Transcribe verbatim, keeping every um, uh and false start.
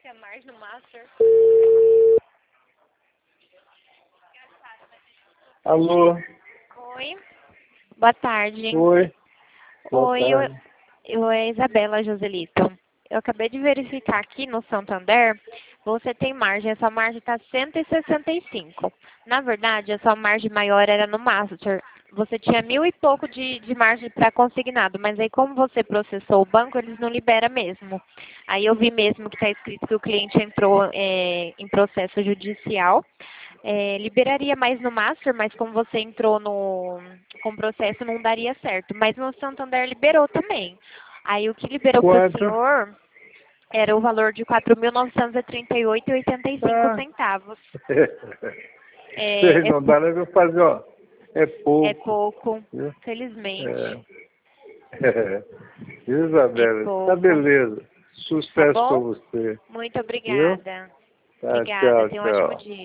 a mais no Master. Alô? Oi. Boa tarde. Oi. Boa Oi, eu, tarde. eu é Isabela Joselito. Eu acabei de verificar aqui no Santander, você tem margem, a sua margem está cento e sessenta e cinco. Na verdade, a sua margem maior era no Master. Você tinha mil e pouco de, de margem para consignado, mas aí como você processou o banco, eles não liberam mesmo. Aí eu vi mesmo que está escrito que o cliente entrou é, em processo judicial. É, liberaria mais no Master, mas como você entrou no, com processo, não daria certo. Mas no Santander liberou também. Aí o que liberou para o Quanto? senhor era o valor de quatro mil novecentos e trinta e oito reais e oitenta e cinco Ah. centavos. Sei, É, é, não dá nem pra fazer, ó. É é pouco. pouco, Viu? felizmente. É. É. Viu, É Isabela? Tá pouco. beleza. Tá Sucesso pra bom? você. Muito Viu? obrigada. Tá, Obrigada. tchau, Tenha um ótimo tchau. dia.